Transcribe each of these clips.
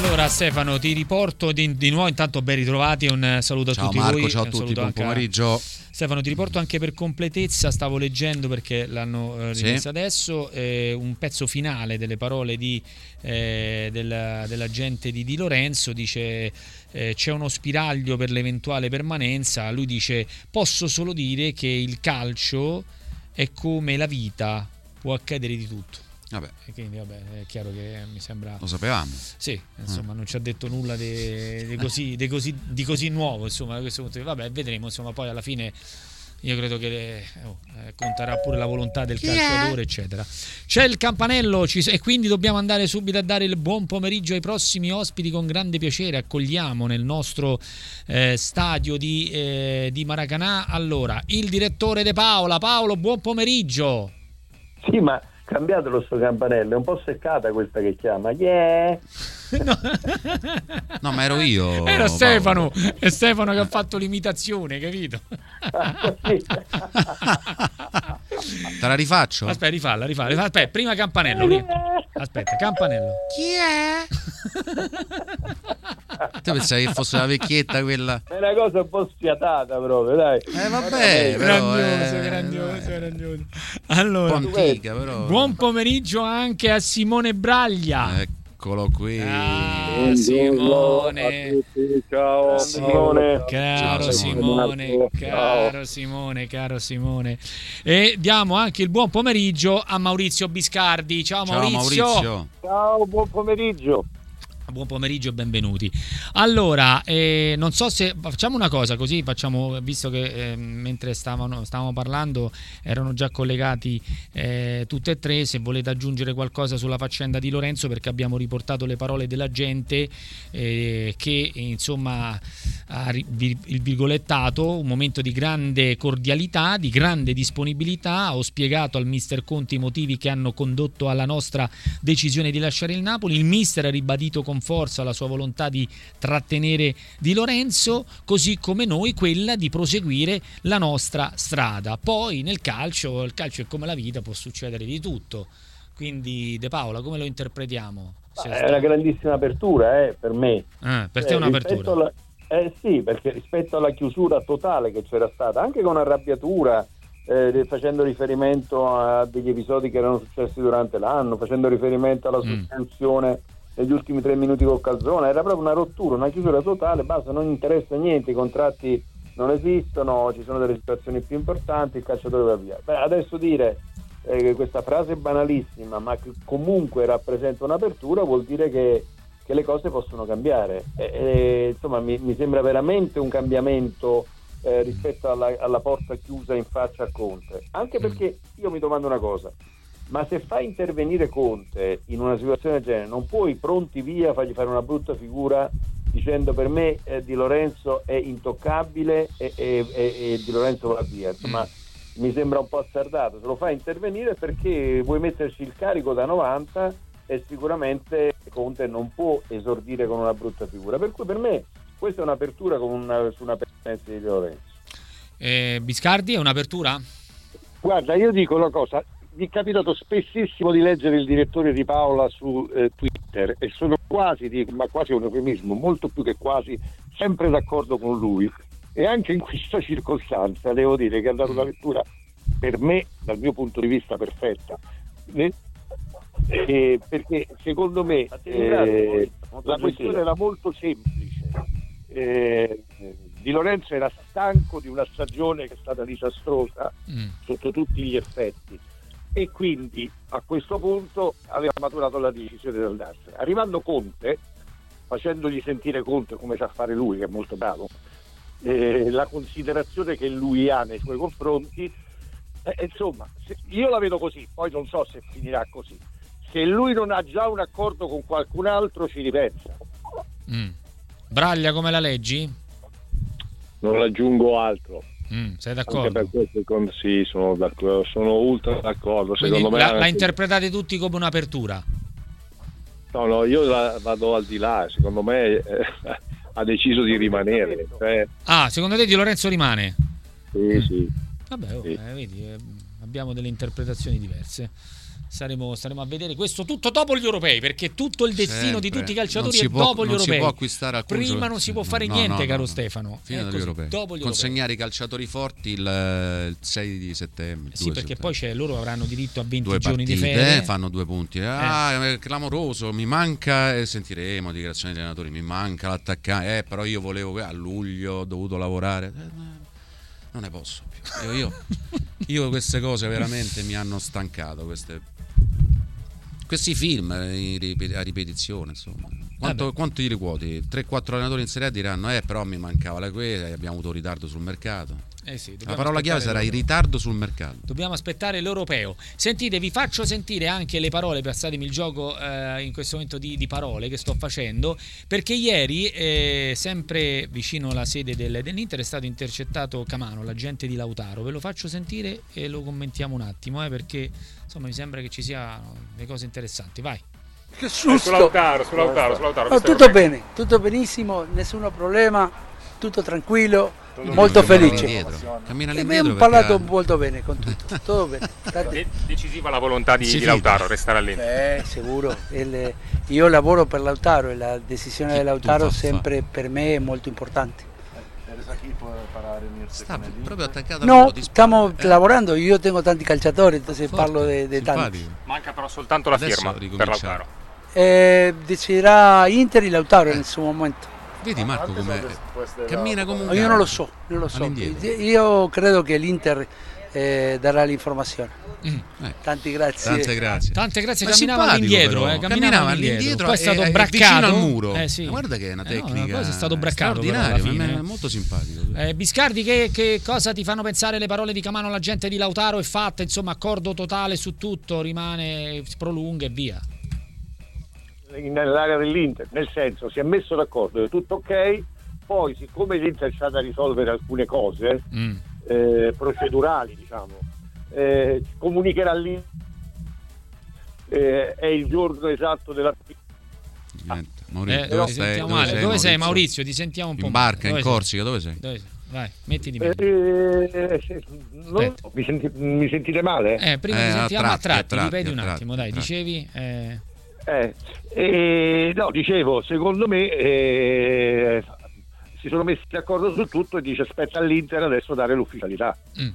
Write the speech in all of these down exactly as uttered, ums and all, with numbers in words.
Allora Stefano, ti riporto di, di nuovo, intanto ben ritrovati, un saluto a ciao tutti Marco, voi. ciao a tutti, buon pomeriggio. Stefano, ti riporto anche per completezza, stavo leggendo perché l'hanno eh, rimessa sì. adesso, eh, un pezzo finale delle parole di, eh, della, dell'agente di Di Lorenzo, dice eh, c'è uno spiraglio per l'eventuale permanenza, lui dice posso solo dire che il calcio è come la vita, può accadere di tutto. Vabbè. E quindi vabbè, è chiaro che mi sembra. Lo sapevamo. Sì, insomma, mm. non ci ha detto nulla di, di, così, di, così, di così nuovo, insomma, da questo punto di vista. Vabbè, vedremo, insomma, poi alla fine io credo che oh, eh, conterà pure la volontà del calciatore, yeah. eccetera. C'è il campanello ci, e quindi dobbiamo andare subito a dare il buon pomeriggio ai prossimi ospiti. Con grande piacere accogliamo nel nostro eh, stadio di, eh, di Maracanã, allora, il direttore De Paola. Paolo, buon pomeriggio. Sì, ma cambiatelo sto campanello, è un po' seccata questa che chiama. Yeah. No. No, ma ero io. Era Stefano, è Stefano che ha fatto l'imitazione, capito? Te la rifaccio? Aspetta, rifalla, rifalla. rifalla. Aspetta, prima campanello. Aspetta, campanello. Chi è? Tu pensavi che fosse la vecchietta quella? È una cosa un po' sfiatata proprio, dai. Eh vabbè, però, grandioso, eh, grandioso, eh, grandioso. Allora, un po' antica, però. Buon pomeriggio anche a Simone Braglia. Eh. Eccolo qui. Ah, Simone. Ciao Simone. Caro Ciao, Simone, Simone. caro Simone, caro Simone. E diamo anche il buon pomeriggio a Maurizio Biscardi. Ciao, Ciao Maurizio. Maurizio. Ciao, buon pomeriggio. Buon pomeriggio e benvenuti. Allora, eh, non so se facciamo una cosa così, facciamo, visto che eh, mentre stavano, stavamo parlando erano già collegati eh, tutte e tre, se volete aggiungere qualcosa sulla faccenda di Lorenzo, perché abbiamo riportato le parole della gente eh, che insomma ha il virgolettato, un momento di grande cordialità, di grande disponibilità. Ho spiegato al mister Conte i motivi che hanno condotto alla nostra decisione di lasciare il Napoli. Il mister ha ribadito con forza la sua volontà di trattenere Di Lorenzo, così come noi quella di proseguire la nostra strada. Poi nel calcio, il calcio è come la vita, può succedere di tutto. Quindi De Paola, come lo interpretiamo? È una grandissima apertura eh, per me. Eh, per te eh, è un'apertura? Alla, eh sì, perché rispetto alla chiusura totale che c'era stata, anche con arrabbiatura, eh, facendo riferimento a degli episodi che erano successi durante l'anno, facendo riferimento alla sostituzione mm. negli ultimi tre minuti con Calzona, era proprio una rottura, una chiusura totale, basta, non interessa niente, i contratti non esistono, ci sono delle situazioni più importanti, il calciatore va via. Beh, adesso dire eh, questa frase banalissima, ma che comunque rappresenta un'apertura, vuol dire che, che le cose possono cambiare. E, e, insomma, mi, mi sembra veramente un cambiamento eh, rispetto alla, alla porta chiusa in faccia a Conte. Anche perché io mi domando una cosa, ma se fai intervenire Conte in una situazione del genere, non puoi pronti via fargli fare una brutta figura dicendo per me eh, Di Lorenzo è intoccabile e, e, e, e Di Lorenzo va via. Insomma, mm. mi sembra un po' azzardato. Se lo fai intervenire perché vuoi metterci il carico da novanta e sicuramente Conte non può esordire con una brutta figura. Per cui per me questa è un'apertura con una, su una permanenza di Di Lorenzo. Eh, Biscardi è un'apertura? Guarda, io dico una cosa. Mi è capitato spessissimo di leggere il direttore Di Paola su eh, Twitter e sono quasi, dico, ma quasi un eufemismo, molto più che quasi, sempre d'accordo con lui. E anche in questa circostanza devo dire che ha dato una lettura per me, dal mio punto di vista, perfetta. Eh? Eh, perché secondo me eh, la questione era molto semplice. Eh, Di Lorenzo era stanco di una stagione che è stata disastrosa mm. sotto tutti gli effetti. E quindi a questo punto aveva maturato la decisione di andarsene. Arrivando Conte, facendogli sentire Conte come sa fare lui, che è molto bravo, eh, la considerazione che lui ha nei suoi confronti, eh, insomma, se, io la vedo così, poi non so se finirà così. Se lui non ha già un accordo con qualcun altro ci ripensa. Mm. Braglia, come la leggi? Non aggiungo altro. Mm, sei d'accordo? Anche per questo con, sì, sono d'accordo, sono ultra d'accordo. Quindi secondo la, me la interpretate tutti come un'apertura? No, no, io la, vado al di là, secondo me eh, ha deciso di rimanere. Cioè... Ah, secondo te Di Lorenzo rimane? Sì, sì. Vabbè, oh, sì. Eh, vedi, eh, abbiamo delle interpretazioni diverse. Saremo, saremo a vedere questo tutto dopo gli europei, perché tutto il destino Sempre. di tutti i calciatori Non è si può- dopo gli non si europei. può acquistare alcun Prima gioco- non si può fare no, niente, no, no, caro no. Stefano. Fino È agli così, europei. dopo gli Consegnare i calciatori forti il, il sei di settembre. europei. Sì, due perché settembre. poi c'è, loro avranno diritto a venti Due giorni partite, di ferie. eh, fanno due punti. Ah, è clamoroso, mi manca, e sentiremo dichiarazioni degli allenatori, mi manca l'attaccante, eh, però io volevo a luglio, ho dovuto lavorare. Eh, non ne posso più. Io, io, io queste cose veramente mi hanno stancato, queste, questi film in ripet- a ripetizione, insomma. Quanto, Vabbè. quanto gli ricuoti? tre quattro allenatori in Serie A diranno eh però mi mancava la quella, abbiamo avuto ritardo sul mercato. Eh sì, La dobbiamo parola chiave sarà aspettare il l'europeo. ritardo sul mercato. Dobbiamo aspettare l'europeo. Sentite, vi faccio sentire anche le parole, passatemi il gioco eh, in questo momento di, di parole che sto facendo, perché ieri, eh, sempre vicino alla sede del, dell'Inter, è stato intercettato Camano, l'agente di Lautaro. Ve lo faccio sentire e lo commentiamo un attimo, eh, perché insomma mi sembra che ci siano delle cose interessanti. Vai. Che Eh, susto! su Lautaro, su Lautaro, su Lautaro. No, tutto bene, tutto benissimo, nessun problema, tutto tranquillo, molto Cammina felice. all'indietro, cammina E all'indietro abbiamo parlato perché- molto bene con tutto, tutto bene. Tanti- De- decisiva la volontà di, Si di fida. Lautaro, restare all'Inter. Eh, sicuro. Il- io lavoro per Lautaro e la decisione Chi di Lautaro tu fa sempre per me è molto importante. Sta proprio attaccato al No, muro, ti stiamo spara, eh. lavorando, io tengo tanti calciatori, entonces Forte, parlo de, de tanti. simpatico. Manca però soltanto la Adesso firma per ricominciamo. Lautaro. Eh, deciderà Inter y Lautaro nel suo momento. Vedi Marco come cammina come un Io non gatto. lo so, non lo so. All'indietro. Io credo che l'Inter eh, darà l'informazione. Eh, Tanti grazie. Tante grazie. Tante grazie, Ma camminava simpatico, all'indietro, però. eh, camminava, Camminava all'indietro. all'indietro Poi è stato e- e braccato vicino al muro. Eh, sì. Ma guarda che è una Eh, no, tecnica poi è stato braccato però alla straordinaria, fine, ma eh. è molto simpatico. Eh, Biscardi, che, che cosa ti fanno pensare le parole di Camano, l'agente di Lautaro? È fatta, insomma, accordo totale su tutto, rimane, si prolunga e via. Nell'area dell'Inter, nel senso si è messo d'accordo, è tutto ok, poi siccome l'Inter c'ha da risolvere alcune cose Mm. eh, procedurali, diciamo, eh, comunicherà lì eh, è il giorno esatto della Niente. Maurizio, Eh, dove ti stai? sentiamo Dove male. sei, Dove sei, Maurizio? Ti sentiamo un po' In male. barca, Dove in sei? Corsica, dove sei? Dove sei? Vai, mettiti eh, meglio. eh, non so, mi, senti- mi sentite male? Eh, prima Eh, ti a sentiamo a tratti, a tratti, tratti, ripeti a un tratti, attimo, dai, a tratti. dicevi... Eh, Eh, eh, no, dicevo, secondo me eh, si sono messi d'accordo su tutto e dice aspetta all'Inter adesso dare l'ufficialità. mm.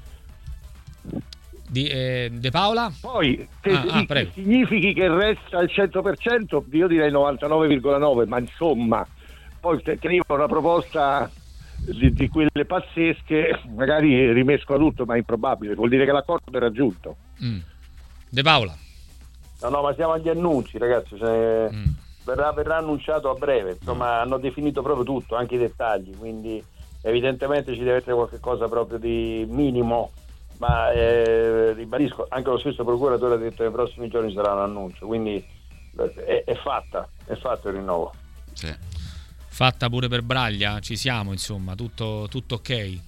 Di, eh, De Paola? Poi che Ah, ah, che prego. significhi che resta al cento per cento, io direi novantanove virgola nove, ma insomma, poi se arriva una proposta di, di quelle pazzesche, magari rimescola tutto, ma è improbabile, vuol dire che l'accordo è raggiunto. Mm. De Paola? No, no, ma siamo agli annunci, ragazzi. Cioè, Mm. verrà, verrà annunciato a breve. Insomma, hanno definito proprio tutto, anche i dettagli. Quindi, evidentemente, ci deve essere qualche cosa proprio di minimo. Ma eh, ribadisco, anche lo stesso procuratore ha detto che nei prossimi giorni sarà un annuncio. Quindi, è, è fatta, è fatto il rinnovo. Sì. Fatta pure per Braglia, ci siamo, insomma, tutto, tutto ok.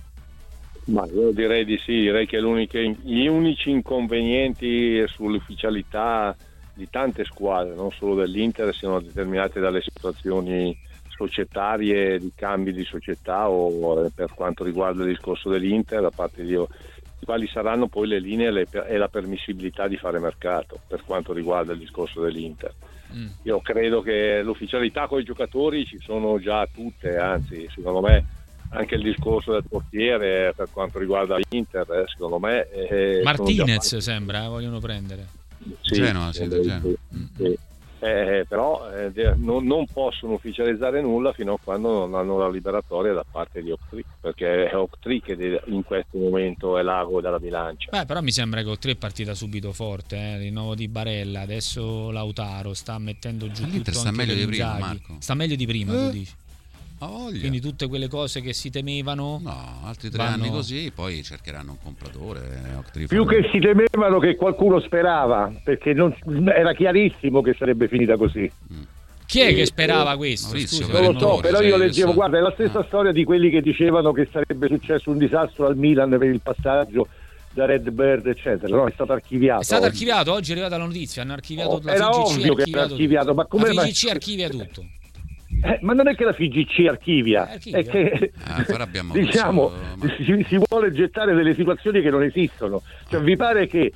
Ma io direi di sì, direi che l'uniche- gli unici inconvenienti sull'ufficialità di tante squadre, non solo dell'Inter, siano determinate dalle situazioni societarie, di cambi di società o eh, per quanto riguarda il discorso dell'Inter, da parte di quali saranno poi le linee e le- e la permissibilità di fare mercato per quanto riguarda il discorso dell'Inter. Mm. Io credo che l'ufficialità con i giocatori ci sono già tutte, anzi secondo me anche il discorso del portiere per quanto riguarda l'Inter, eh, secondo me eh, Martinez sono già sembra, eh, vogliono prendere. fatti. Sì, Genova, sì, del sì, Genova. Mm. sì. Eh, però eh, de- non, non possono ufficializzare nulla fino a quando non hanno la liberatoria da parte di Octree, perché è Octree che de- in questo momento è l'ago della bilancia. Beh, però mi sembra che Octree è partita subito forte, eh? Il rinnovo di Barella, adesso Lautaro sta mettendo giù L'Inter tutto sta anche meglio per di prima, Inzaghi. Marco. Sta meglio di prima, Eh. tu dici. Ha voglia. Quindi tutte quelle cose che si temevano. No, altri tre vanno- anni così, poi cercheranno un compratore. eh, Octree Più fa- che si temevano che qualcuno sperava, perché non- era chiarissimo che sarebbe finita così. Chi è Eh, che sperava questo? Maurizio, Scusa, per Non lo so, errore, però sai, io adesso- leggevo, guarda, è la stessa Ah. storia di quelli che dicevano che sarebbe successo un disastro al Milan per il passaggio da Red Bird, eccetera. No, è stato archiviato. È stato oggi. archiviato, oggi è arrivata la notizia, hanno archiviato Oh, la era F G C, ovvio che era archiviato, tutto. ma come- la ma- F G C archivia tutto. Eh, ma non è che la F G C archivia, Eh, archivia. è che Ah, farà abbiamo diciamo messo- si, si vuole gettare delle situazioni che non esistono. Cioè, vi pare che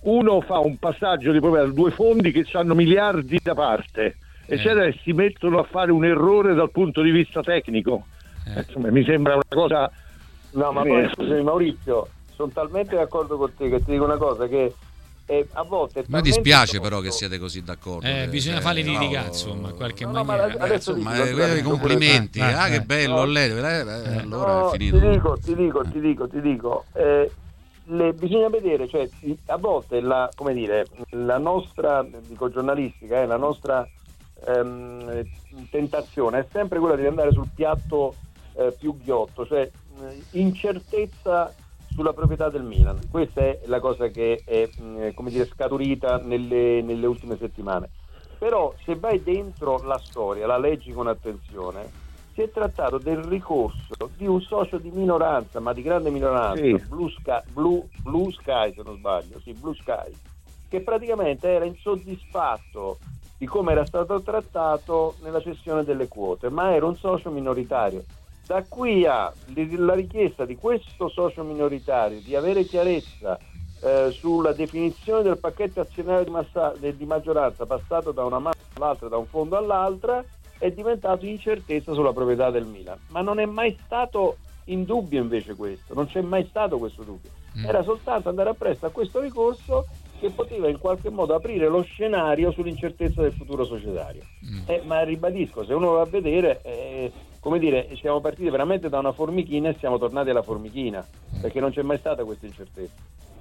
uno fa un passaggio di proprietà, due fondi che hanno miliardi da parte, Eh. eccetera, e si mettono a fare un errore dal punto di vista tecnico. Eh. Insomma, mi sembra una cosa. No, ma poi scusami Maurizio, sono talmente d'accordo con te che ti dico una cosa che eh, a volte è Mi dispiace però che siete così d'accordo. Eh, bisogna Eh, farli no, litigare, insomma, in qualche No, no, ma maniera. adesso Eh, insomma, dico, eh, guarda, i complimenti, eh, ah eh, che bello, no. lei, eh, eh, allora No, è finito. Ti dico, ti dico, ti dico, ti dico. Eh, le, bisogna vedere, cioè a volte la, come dire, la nostra, dico giornalistica, eh, la nostra ehm, tentazione è sempre quella di andare sul piatto eh, più ghiotto, cioè eh, incertezza sulla proprietà del Milan. Questa è la cosa che è mh, come dire scaturita nelle, nelle ultime settimane. Però se vai dentro la storia, la leggi con attenzione, si è trattato del ricorso di un socio di minoranza, ma di grande minoranza, Sì. Blue Sky, Blue, Blue Sky se non sbaglio, sì, Blue Sky, che praticamente era insoddisfatto di come era stato trattato nella cessione delle quote, ma era un socio minoritario. Da qui a la richiesta di questo socio minoritario di avere chiarezza eh, sulla definizione del pacchetto azionario di, massa, di maggioranza passato da una mano all'altra, da un fondo all'altra, è diventato incertezza sulla proprietà del Milan. Ma non è mai stato in dubbio invece questo, non c'è mai stato questo dubbio. Era soltanto andare appresso a questo ricorso che poteva in qualche modo aprire lo scenario sull'incertezza del futuro societario. Mm. Eh, ma ribadisco, se uno va a vedere, eh, come dire, siamo partiti veramente da una formichina e siamo tornati alla formichina, perché non c'è mai stata questa incertezza.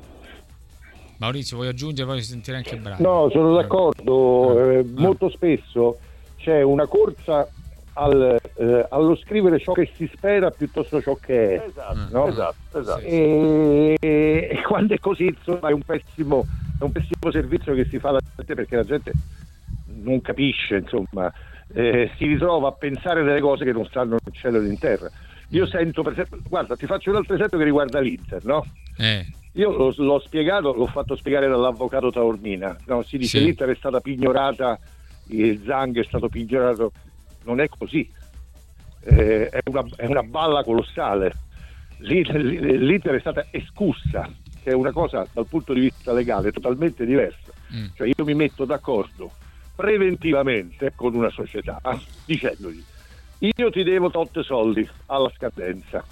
Maurizio, vuoi aggiungere? Voglio sentire anche Bravo. No, sono d'accordo. Eh, molto spesso c'è una corsa al, eh, allo scrivere ciò che si spera piuttosto ciò che è. Esatto, No? esatto, esatto. E, e quando è così, insomma, è un pessimo, è un pessimo servizio che si fa alla gente, perché la gente non capisce, insomma, eh, si ritrova a pensare delle cose che non stanno in cielo e in terra. Io sento, per esempio, guarda, ti faccio un altro esempio che riguarda l'Inter, no? Eh. Io l'ho, l'ho spiegato, l'ho fatto spiegare dall'avvocato Taormina, no? Si dice Sì. l'Inter è stata pignorata, il Zang è stato pignorato, non è così, eh, è, una, è una balla colossale. L'Inter, L'Inter è stata escussa, che è una cosa dal punto di vista legale totalmente diversa. Mm. Cioè io mi metto d'accordo preventivamente con una società dicendogli: io ti devo tot soldi alla scadenza,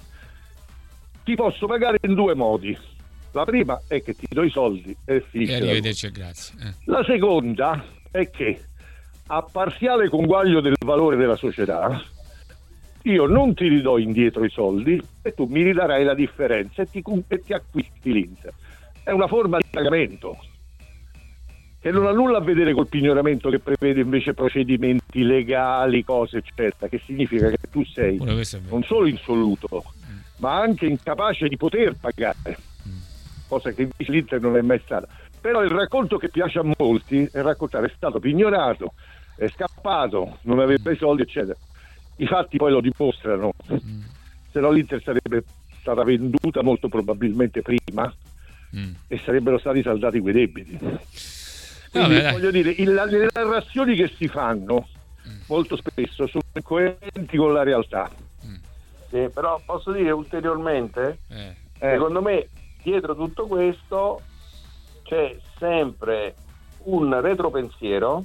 ti posso pagare in due modi. La prima è che ti do i soldi e finisce E la arrivederci, grazie. Eh. la seconda è che a parziale conguaglio del valore della società io non ti ridò indietro i soldi e tu mi ridarai la differenza e ti, e ti acquisti l'Inter. È una forma di pagamento che non ha nulla a vedere col pignoramento, che prevede invece procedimenti legali, cose eccetera, che significa che tu sei Pure questo è vero. non solo insoluto ma anche incapace di poter pagare, cosa che invece l'Inter non è mai stata. Però il racconto che piace a molti è raccontare: è stato pignorato, è scappato, non aveva i soldi eccetera. I fatti poi lo dimostrano, se no l'Inter sarebbe stata venduta molto probabilmente prima Mm. e sarebbero stati saldati quei debiti. Quindi Vabbè, dai. voglio dire, il, le narrazioni che si fanno molto spesso sono incoerenti con la realtà. Sì, però posso dire ulteriormente, Eh. Eh, secondo me dietro tutto questo c'è sempre un retropensiero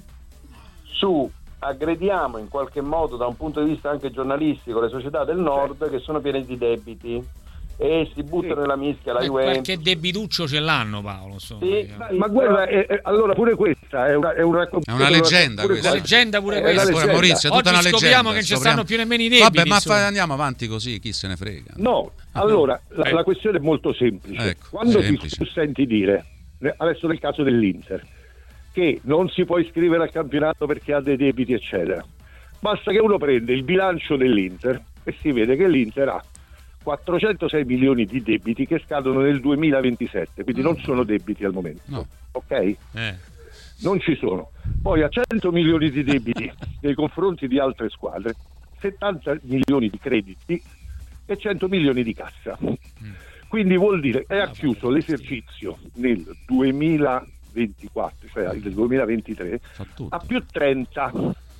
su aggrediamo in qualche modo da un punto di vista anche giornalistico le società del nord che sono piene di debiti e si buttano Sì. nella mischia la Eh, Juventus. qualche debituccio ce l'hanno, Paolo, insomma. Sì, diciamo. sì. ma guarda, eh, eh, allora pure questa è una, è una, È una leggenda pure questa. La leggenda pure È questa. una Pure leggenda. Maurizio, è tutta Oggi una leggenda. scopriamo che non ci scopriamo- stanno più nemmeno i debiti. Vabbè, ma insomma. fa- andiamo avanti così, chi se ne frega. No, allora la, Eh. la questione è molto semplice. Ecco, Quando semplice. ti tu senti dire, eh, adesso nel caso dell'Inter, che non si può iscrivere al campionato perché ha dei debiti eccetera, basta che uno prende il bilancio dell'Inter e si vede che l'Inter ha quattrocentosei milioni di debiti che scadono nel duemilaventisette, quindi non sono debiti al momento, No. ok? Eh. Non ci sono. Poi ha cento milioni di debiti nei confronti di altre squadre, settanta milioni di crediti e cento milioni di cassa. Quindi vuol dire che ha chiuso l'esercizio nel duemilaventiquattro, cioè nel duemilaventitré, Fa tutto. a più trenta.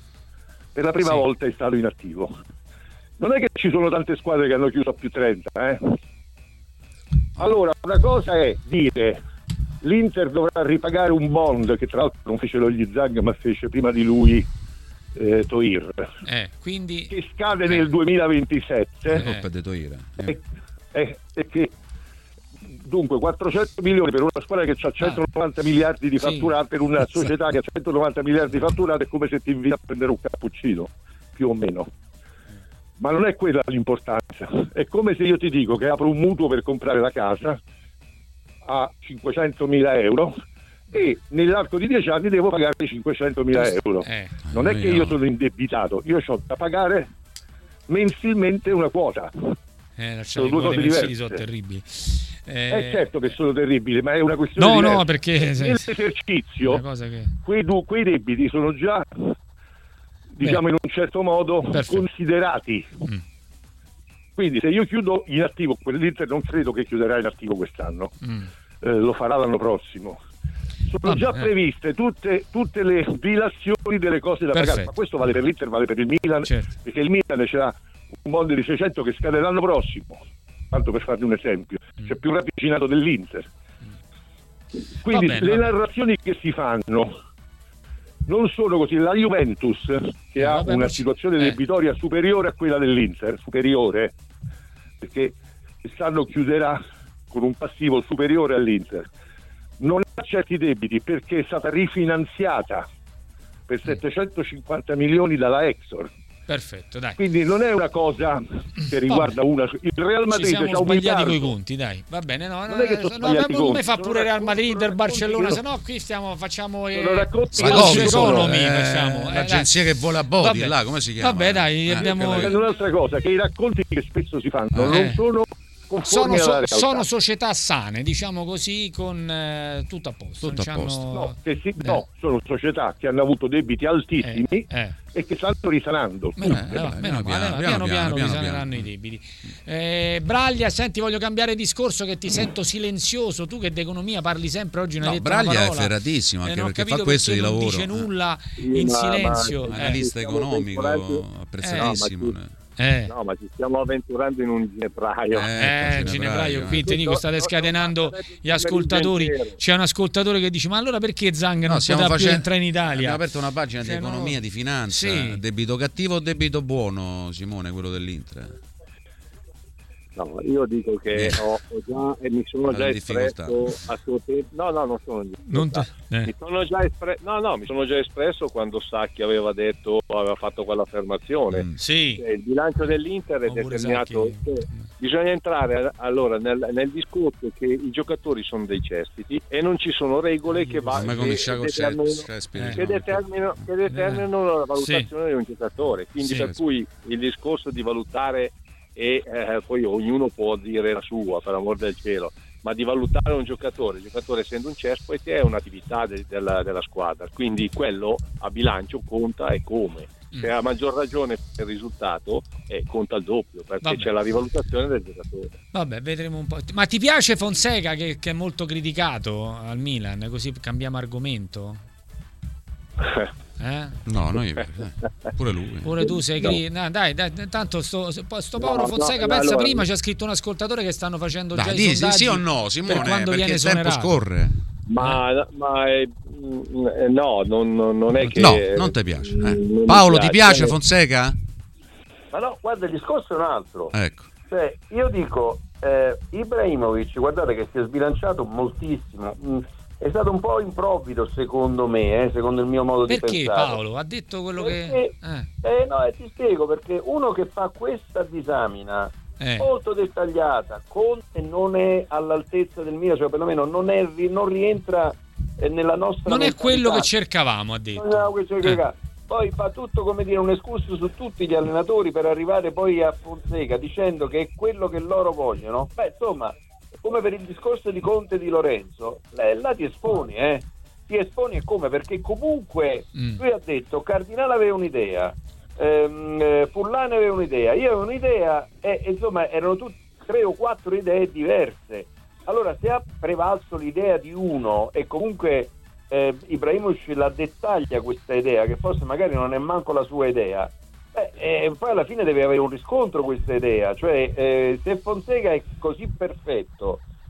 Per la prima Sì. volta è stato in attivo. Non è che ci sono tante squadre che hanno chiuso a più trenta, eh? Allora, una cosa è dire l'Inter dovrà ripagare un bond che tra l'altro non fece lo Zang ma fece prima di lui eh, Toir, eh, quindi... che scade eh. nel duemilaventisette, eh. colpa di Toir, eh. e, e, e che dunque quattrocento milioni per una squadra che ha centonovanta ah. miliardi di fatturato, sì. per una società che ha centonovanta miliardi di fatturato, è come se ti invita a prendere un cappuccino, più o meno. Ma non è quella l'importanza, è come se io ti dico che apro un mutuo per comprare la casa a cinquecentomila euro e nell'arco di dieci anni devo pagare cinquecentomila euro. Eh, non è che io sono indebitato, io ho da pagare mensilmente una quota. Eh, sono due cose diverse. Sono terribili. Eh, è certo che sono terribili, ma è una questione no, diversa. No, perché nell'esercizio che... quei, quei debiti sono già, diciamo, Beh. in un certo modo Perfetto. considerati. Mm. Quindi se io chiudo in attivo, quell'Inter non credo che chiuderà in attivo quest'anno, mm. eh, lo farà l'anno prossimo. Sono Vabbè, già eh. previste tutte, tutte le dilazioni delle cose da Perfetto. pagare, ma questo vale per l'Inter, vale per il Milan, certo. perché il Milan c'ha un bond di seicento che scade l'anno prossimo, tanto per farvi un esempio, mm. c'è più ravvicinato dell'Inter. Quindi bene, le narrazioni che si fanno non sono così. La Juventus, che eh, ha vabbè, una situazione eh. debitoria superiore a quella dell'Inter, superiore, perché quest'anno chiuderà con un passivo superiore all'Inter, non ha certi debiti perché è stata rifinanziata per settecentocinquanta milioni dalla Exor. Perfetto, dai. Quindi non è una cosa che riguarda una. Il Real Madrid ci siamo c'ha sbagliati coi conti, dai. Va bene, no, non è che no, no, non mi fa pure Real Madrid, il Barcellona, se no qui stiamo facciamo eh, economy, eh, facciamo eh, l'agenzia dai. che vola a Bodi, là, come si chiama? Vabbè, dai, eh, abbiamo un'altra cosa, che i racconti che spesso si fanno eh. non sono Sono, so, sono società sane, diciamo così, con eh, tutto a posto. Tutto a posto. No, che si, no, sono società che hanno avuto debiti altissimi eh, eh. e che stanno risanando. Meno, eh, meno, meno, piano, piano, piano risaneranno i debiti. Eh, Braglia, senti, voglio cambiare discorso che ti sento silenzioso. Tu che d'economia parli sempre, oggi non hai no, detto Braglia una parola. è ferratissimo, anche eh, perché fa questo di lavoro. Non dice nulla eh. in silenzio. Ma, ma, analista economico, apprezzatissimo. Eh. No, Eh. No, ma ci stiamo avventurando in un ginepraio. Eh, eh ginepraio, qui te dico, state scatenando gli ascoltatori. C'è un ascoltatore che dice: ma allora perché Zang non no, potrà facendo, più entrare in Italia? Abbiamo aperto una pagina cioè, di economia, no. di finanza, sì. debito cattivo o debito buono, Simone, quello dell'Inter? No, io dico che ho, ho già e mi sono già espresso a suo tempo. No, no, non sono in non te, eh. mi sono già espresso. No, no, mi sono già espresso quando Sacchi aveva detto, aveva fatto quell'affermazione. Mm, sì. Cioè, il bilancio dell'Inter è determinato. Cioè, bisogna entrare allora nel, nel discorso che i giocatori sono dei cespiti e non ci sono regole che, va, che, che determinano, eh. che determinano, che determinano eh. la valutazione sì. di un giocatore. Quindi sì, per sì. cui il discorso di valutare e eh, poi ognuno può dire la sua, per amor del cielo, ma di valutare un giocatore, il giocatore essendo un cespuete è un'attività de- della, della squadra, quindi quello a bilancio conta e come, se ha maggior ragione per il risultato eh, conta il doppio, perché Vabbè. c'è la rivalutazione del giocatore. Vabbè, vedremo un po'. Ma ti piace Fonseca che, che è molto criticato al Milan, così cambiamo argomento? Eh? No, noi pure lui. Pure tu sei no. cri... no, dai, dai, tanto sto, sto povero no, Fonseca no, pensa allora... prima c'è scritto un ascoltatore che stanno facendo dai, già di, i sondaggi sì o no, Simone, per quando perché viene il tempo esonerato. scorre. Ma, ma eh, no, non, non è che no, non ti piace. Eh. Paolo, ti piace Fonseca? Ma no, guarda, il discorso è un altro. Ecco. Cioè, io dico eh, Ibrahimovic, guardate che si è sbilanciato moltissimo. Mm. È stato un po' improvvido secondo me, eh, secondo il mio modo perché, di pensare. Perché Paolo? Ha detto quello perché, che... Eh. Eh, no, eh, ti spiego, perché uno che fa questa disamina eh. molto dettagliata, Conte non è all'altezza del mio, cioè perlomeno non, è, non rientra eh, nella nostra... Non è quello che cercavamo, ha detto. No, eh. Poi fa tutto, come dire, un escurso su tutti gli allenatori per arrivare poi a Fonseca dicendo che è quello che loro vogliono. Beh, insomma... come per il discorso di Conte e di Lorenzo, là ti esponi, eh? Ti esponi e come? Perché comunque mm. lui ha detto Cardinale aveva un'idea, ehm, Furlani aveva un'idea, io avevo un'idea e insomma erano tutte tre o quattro idee diverse. Allora se ha prevalso l'idea di uno e comunque eh, Ibrahimovic la dettaglia questa idea, che forse magari non è manco la sua idea, Eh, poi alla fine deve avere un riscontro questa idea, cioè eh, se Fonseca è così perfetto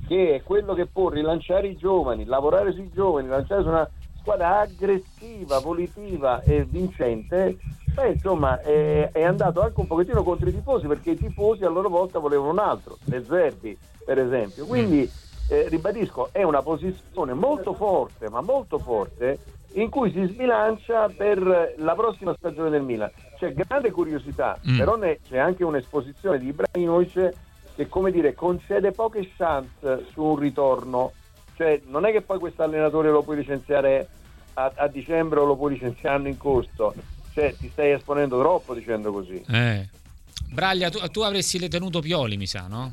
che è quello che può rilanciare i giovani, lavorare sui giovani, lanciare su una squadra aggressiva, volitiva e vincente, beh, insomma è, è andato anche un pochettino contro i tifosi, perché i tifosi a loro volta volevano un altro, De Zerbi per esempio, quindi eh, ribadisco, è una posizione molto forte, ma molto forte, in cui si sbilancia per la prossima stagione del Milan. C'è grande curiosità, mm. però ne, c'è anche un'esposizione di Ibrahimovic che, come dire, concede poche chance su un ritorno, cioè non è che poi questo allenatore lo puoi licenziare a, a dicembre o lo puoi licenziare in corso, cioè ti stai esponendo troppo dicendo così. Eh. Braglia, tu, tu avresti tenuto Pioli, mi sa, no?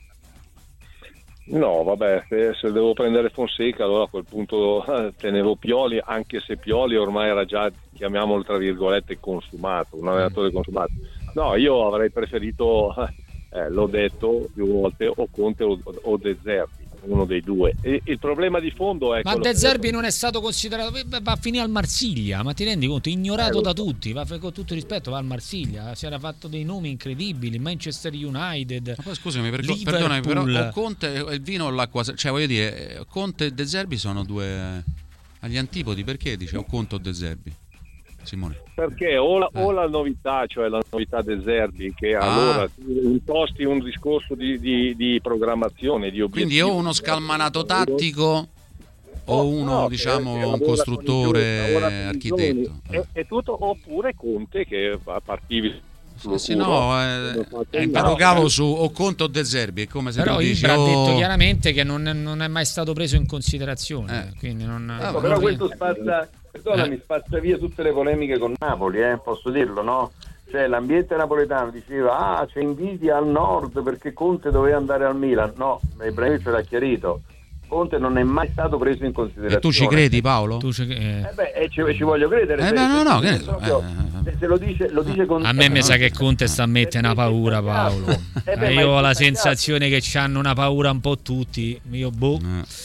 No, vabbè, se, se devo prendere Fonseca allora a quel punto eh, tenevo Pioli, anche se Pioli ormai era già, chiamiamolo tra virgolette, consumato, un allenatore consumato. No, io avrei preferito, eh, l'ho detto più volte, o Conte o, o De Zerbi, uno dei due. E, il problema di fondo è... Ma De Zerbi non è stato considerato, va a finire al Marsiglia, ma ti rendi conto? Ignorato eh, da tutti, va, con tutto rispetto, va al Marsiglia, si era fatto dei nomi incredibili, Manchester United. Ma poi scusami, per, perdonami, però o Conte, il vino o l'acqua, cioè voglio dire, Conte e De Zerbi sono due agli antipodi, perché dice o Conte o De Zerbi? Simone. Perché o la, eh. o la novità, cioè la novità De Zerbi, che ah. allora imposti un discorso di, di, di programmazione, di obiettivi. Quindi o uno scalmanato tattico o uno, no, diciamo, un costruttore architetto. È, è tutto, oppure Conte che partivi. Sì, sì, no, eh, eh, interrogavo su o Conte o De Zerbi, è come se però tu dici, Ibra oh... ha detto chiaramente che non è, non è mai stato preso in considerazione, eh. quindi non, ecco, non però non questo spazza, perdonami, eh. spazza via tutte le polemiche con Napoli, eh, posso dirlo, no? Cioè l'ambiente napoletano diceva ah c'è invidia al nord perché Conte doveva andare al Milan, no, Ibrahimovic l'ha chiarito, Conte non è mai stato preso in considerazione. E tu ci credi, Paolo? Tu ci, eh. Eh beh, eh, ci, ci voglio credere. Eh se, beh, no, no, che proprio, se, se lo dice, lo dice con... A me mi sa che Conte sta a mettere una paura, Paolo. Eh beh, io ho la staccato. sensazione che c'hanno una paura un po' tutti. Io boh.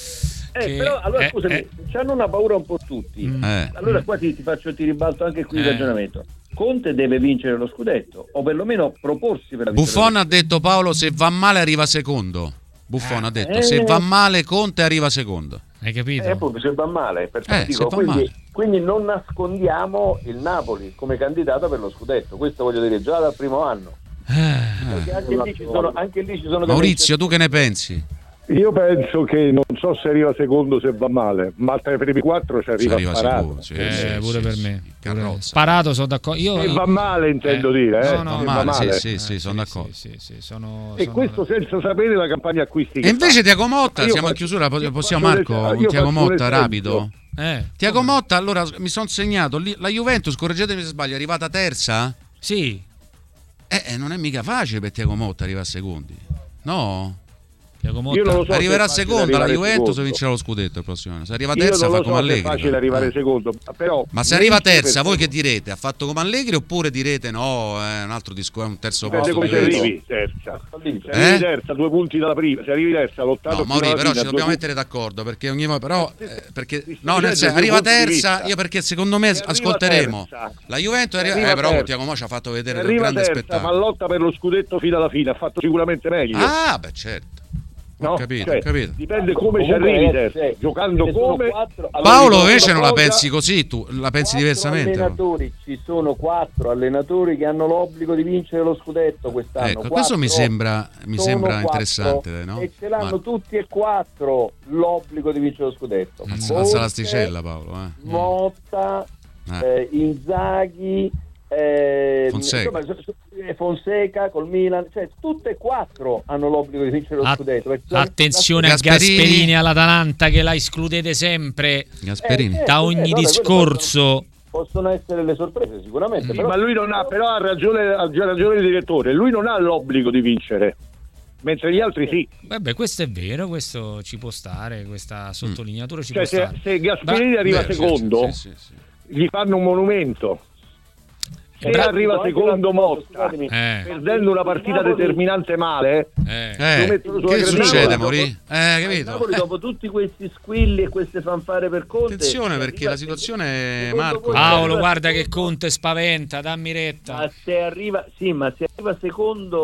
Eh, che, però allora eh, scusami, eh. c'hanno una paura un po' tutti. Eh. Allora qua ti, ti faccio, ti ribalto anche qui il Eh. ragionamento. Conte deve vincere lo scudetto, o perlomeno proporsi per la Buffon ha detto, Paolo, se va male arriva secondo. Buffon eh. ha detto, Eh. se va male Conte arriva secondo. Hai capito? Eh, appunto, se va male, perché Eh, dico, se va quindi, male. quindi non nascondiamo il Napoli come candidato per lo scudetto, questo voglio dire già dal primo anno. Perché anche lì ci sono, anche lì ci sono Maurizio, tu che ne pensi? Io penso che non so se arriva secondo, se va male, ma tra i primi quattro ci arriva, arriva sparato. sicuro, sì, Eh, sì, pure sì, per sì, me. carrozza. Sparato sono d'accordo. Io, Se va male intendo eh, dire, eh. no, no, Se va va male, male. sì, sì, sì, sono d'accordo. Sì, sì, sì, sono, E sono... questo senza sapere la campagna acquisti. E invece Tiago Motta, Io siamo in faccio- chiusura, io possiamo faccio Marco, l'esempio- un io Tiago faccio un Motta esempio. rapido. Eh, Tiago Motta, allora mi sono segnato, lì- la Juventus, correggetemi se sbaglio, è arrivata terza? sì. Eh, eh, non è mica facile per Tiago Motta arrivare a secondi. No? Tiago Motta. Io non lo so. Arriverà se è facile seconda la arrivare Juventus secondo. e vincerà lo scudetto il prossimo anno. Se arriva Io terza non fa lo come so se è Allegri. facile però. arrivare Eh. secondo, però Ma se arriva vincere terza, per- voi che direte? Ha fatto come Allegri oppure direte no, è un altro discorso, è un terzo Dipende posto. come ci diverso. arrivi terza. Se Eh? arrivi terza, due punti dalla prima, se arrivi terza, lottato No, fino Mauri, alla però fine, ci due dobbiamo punti. mettere d'accordo perché ogni volta però eh, perché Ti sto no, nel dicendo senso, due arriva punti di terza, vista. io perché secondo me Se arriva ascolteremo terza, la Juventus se arriva, arriva eh, però terza, Tiago Mo ci ha fatto Se vedere un arriva grande terza, ma spettacolo. lotta per lo scudetto fino alla fine, ha fatto sicuramente meglio. Ah, beh, certo. Ho No? capito, Cioè, ho capito. dipende come ci Comunque, arrivi eh, terza, cioè, giocando ce ne sono come quattro- allora, Paolo dico invece una non la cosa, pensi così, tu la pensi quattro diversamente. allenatori, ci sono quattro allenatori che hanno l'obbligo di vincere lo scudetto quest'anno. Ecco, questo mi Quattro sembra mi sono sembra quattro, interessante, no? E ce l'hanno Marco. tutti e quattro l'obbligo di vincere lo scudetto. Alza, Conte, alza l'asticella, Paolo, eh. Motta, Eh. eh, Inzaghi, eh, Fonseca. insomma, so- so- eh, Fonseca col Milan, cioè tutte e quattro hanno l'obbligo di vincere lo Att- scudetto. perché la- Attenzione Gasperini. a Gasperini e all'Atalanta che la escludete sempre Gasperini. Eh, da eh, ogni vabbè, quello discorso. possono essere le sorprese sicuramente, Mm. però Ma lui non ha, però ha ragione, ha già ragione il direttore, lui non ha l'obbligo di vincere, mentre gli altri sì. Vabbè, questo è vero, questo ci può stare, questa sottolineatura ci Cioè può se, stare. se Gasperini arriva Beh, sì, secondo, sì, sì, sì, sì. gli fanno un monumento. Se Bra- arriva secondo Motta, scusatemi, Eh, perdendo una partita determinante male, eh. lo Eh, mettono sulla che graticola. succede, Mauri? Eh, il capito? Napoli dopo tutti questi squilli e queste fanfare per Conte, Attenzione perché arriva- la situazione, secondo Marco, voi- Paolo, guarda che Conte spaventa, dammi retta. ma se arriva sì ma se arriva secondo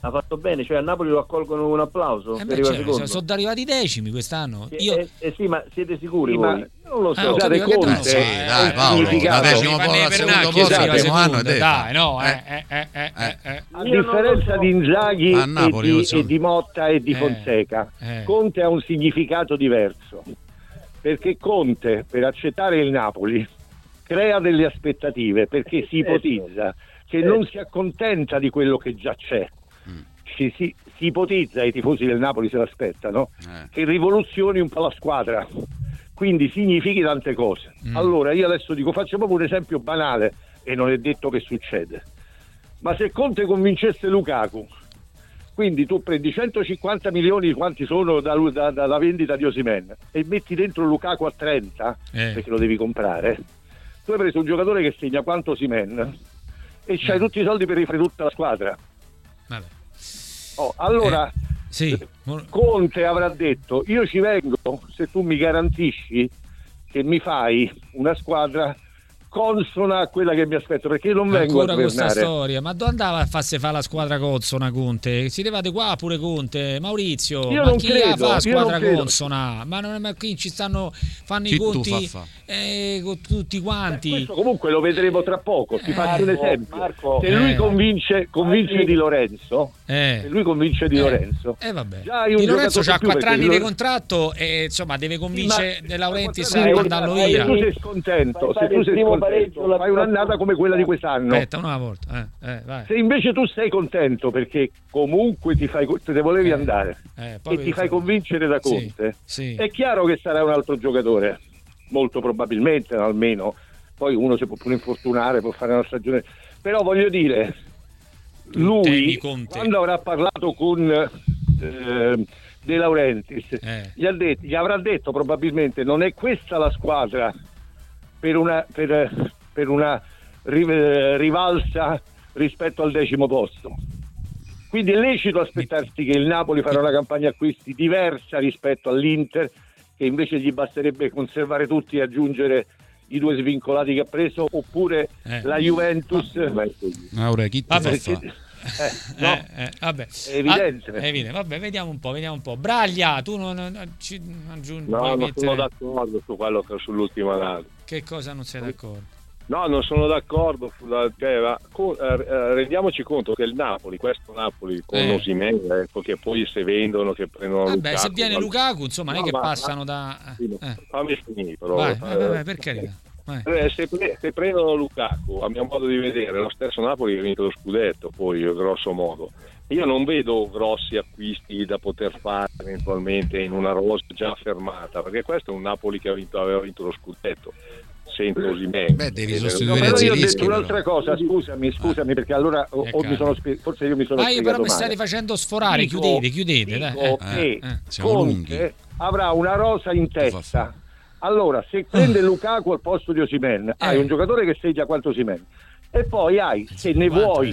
ha fatto bene, cioè a Napoli lo accolgono con un applauso. Eh beh, cioè, sono, sono arrivati i decimi quest'anno. Io... Eh, eh sì, ma siete sicuri sì, voi? Ma non lo so, ah, date conto. Eh, sì, dai Paolo, da decimo posto al secondo posto al primo anno è dai, no, eh, eh, eh, eh, eh, eh. A differenza so. di Inzaghi e, Napoli, di, e di Motta e di eh, Fonseca, eh. Conte ha un significato diverso, perché Conte, per accettare il Napoli, crea delle aspettative, perché si ipotizza che non si accontenta di quello che già c'è. Ci si, si ipotizza, i tifosi del Napoli se l'aspettano, eh. che rivoluzioni un po' la squadra, quindi significhi tante cose. Mm. Allora io adesso dico, faccio proprio un esempio banale e non è detto che succede, ma se Conte convincesse Lukaku, quindi tu prendi centocinquanta milioni, quanti sono da, da, dalla vendita di Osimhen, e metti dentro Lukaku a trenta, eh. perché lo devi comprare, tu hai preso un giocatore che segna quanto Osimhen e c'hai mm. tutti i soldi per rifare tutta la squadra. Vabbè. Oh, allora eh, sì. Conte avrà detto: io ci vengo se tu mi garantisci che mi fai una squadra consona a quella che mi aspetto, perché io non vengo ancora a governare. Questa storia, ma dove andava a farsi fare la squadra consona Conte? Si deve adeguare pure Conte, Maurizio. Io ma non chi credo, la fa la squadra consona? Ma, non è, ma qui ci stanno fanno chi i conti fa fa? Eh, con tutti quanti. Eh, questo comunque lo vedremo tra poco. Ti eh, faccio un esempio. Marco, se lui eh, convince, convince Marco, Di Lorenzo, eh, se lui convince Di eh, Lorenzo, eh, vabbè. Di Lorenzo ha quattro anni di Lo... contratto e insomma deve convincere sì, De Laurentiis a mandarlo via. Se tu sei scontento, se tu sei scontento, fai un'annata come quella di quest'anno. Aspetta, una volta. Eh, eh, vai. Se invece tu sei contento perché comunque ti fai te ne volevi eh, andare eh, e ti fai convincere da Conte, sì, sì. È chiaro che sarà un altro giocatore, molto probabilmente, almeno. Poi uno si può pure infortunare, può fare una stagione, però voglio dire, lui quando avrà parlato con eh, De Laurentiis eh. gli, ha detto, gli avrà detto probabilmente: non è questa la squadra per una per, per una rivalsa rispetto al decimo posto. Quindi è lecito aspettarsi che il Napoli farà una campagna acquisti diversa rispetto all'Inter, che invece gli basterebbe conservare tutti e aggiungere i due svincolati che ha preso, oppure eh. la Juventus. Aure, chi ti fa fa? Eh, no, eh, eh, vabbè. È evidente. Ah, è evidente. Vabbè, vediamo un po', vediamo un po'. Braglia, tu non, non ci aggiungi. No, non mettere... sono d'accordo su quello che sull'ultima analisi. Che cosa non sei d'accordo? No, non sono d'accordo sulla, cioè, ma, con, eh, rendiamoci conto che il Napoli, questo Napoli con eh. Osimhen, ecco, che poi se vendono, che prendono Vabbè, Lukaku, se viene Lukaku, insomma, non no, è che ma, passano ma, da eh. fammi finire però. Vai, eh, vai, vai, vai, per carità. Eh, se, se prendono Lukaku, a mio modo di vedere, lo stesso Napoli ha vinto lo scudetto, poi grosso modo. Io non vedo grossi acquisti da poter fare eventualmente in una rosa già fermata, perché questo è un Napoli che ha vinto, aveva vinto lo scudetto senza Osimhen. Beh, devi sostituire no, però io ho detto Zilinski, un'altra però. cosa, scusami, scusami, ah. perché allora o, o mi sono spie- forse io mi sono ah, io però mi male. state facendo sforare, dico, chiudete, chiudete. Dico dai. che Eh, eh. Siamo lunghi. Conte avrà una rosa in testa. Allora, se prende Lukaku al posto di Osimhen, eh. hai un giocatore che segna quanto Osimhen, e poi hai, se ne vuoi,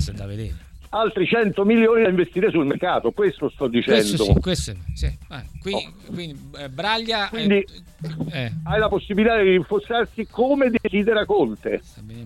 altri cento milioni da investire sul mercato. Questo sto dicendo. Questo sì, questo sì. Eh, qui, oh. Quindi eh, Braglia quindi eh. hai la possibilità di rinforzarsi come desidera Conte.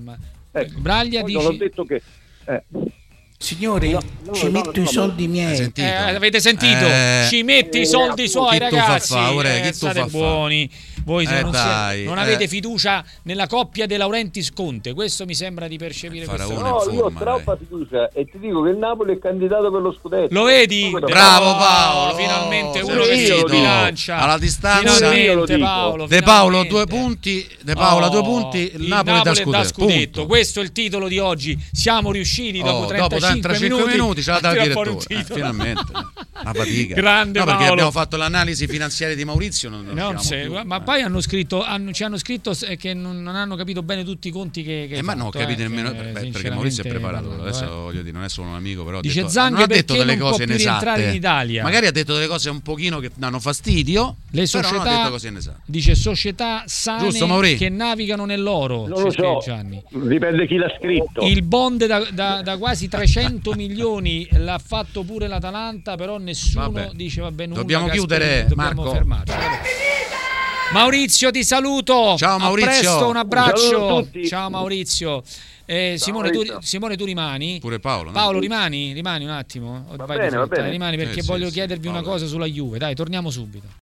Eh, Braglia poi dici... non ho detto che eh. Signore, no, no, ci no, metto no, i soldi miei. Eh, avete sentito? Eh, ci metti eh, i soldi eh, suoi, ragazzi. Fa, ora, eh, state buoni. Voi eh, non, dai, siete, non eh. avete fiducia nella coppia De Laurentiis Conte. Questo mi sembra di percepire. Questo. No, forma, io ho troppa dai. fiducia e ti dico che il Napoli è candidato per lo scudetto. Lo vedi? Bravo Paolo. Oh, finalmente oh, uno che si bilancia. Alla distanza. Finalmente Paolo. De Paolo due punti. De Paolo oh, due punti. Il, il Napoli, Napoli da scudetto. Da scudetto. Questo è il titolo di oggi. Siamo riusciti dopo oh, trentacinque, trentacinque minuti. minuti ce l'ha dato il direttore. Eh, finalmente. Una fatica. Grande no, Paolo. perché abbiamo fatto l'analisi finanziaria di Maurizio. Non, non, non sei, più, ma eh. poi hanno scritto, hanno, ci hanno scritto che non, non hanno capito bene tutti i conti che. che eh, ma non ho capito eh, nemmeno eh, beh, perché Maurizio è preparato. Parlando, adesso eh. voglio dire, non è solo un amico, però. Dice detto, Zanghe non ha detto delle non cose inesatte. In Italia. Magari ha detto delle cose un pochino che danno fastidio. Le società, però non ha detto cose inesatte. Dice società sane Giusto, che navigano nell'oro. Non lo so. Gianni. Dipende chi l'ha scritto. Il bond da, da, da quasi trecento milioni l'ha fatto pure l'Atalanta, però nessuno vabbè. dice va bene. Dobbiamo chiudere, dobbiamo Marco. fermarci. Maurizio, ti saluto. Ciao Maurizio. A presto, un Un abbraccio. saluto a tutti. Ciao Maurizio. Eh, Ciao, Simone, tu, Maurizio. Simone, tu rimani? Pure Paolo. no? Paolo, rimani? Rimani un attimo. Va Vai bene, di va fretta, bene. Rimani perché Sì, sì, voglio sì, chiedervi una Paolo. cosa sulla Juve. Dai, torniamo subito.